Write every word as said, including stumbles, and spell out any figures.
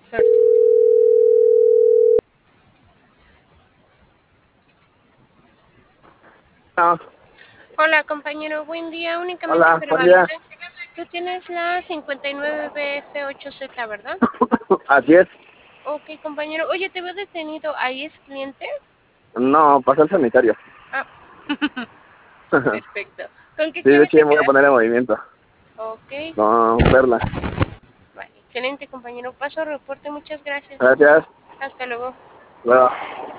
Suerte. Ah, Hola, compañero, buen día. Únicamente hola, para buen día. validar. Tú tienes la cincuenta y nueve B F ocho Z, ¿verdad? Así es. Ok, compañero. Oye, te veo detenido. ¿Ahí es cliente? No, pasé al sanitario. Ah, perfecto. ¿Con qué Sí, de calle hecho ya te me voy a poner en quedaste? movimiento. Ok. Con Perla. Vale, excelente, compañero. Paso reporte. Muchas gracias. Gracias. Hasta luego. Luego.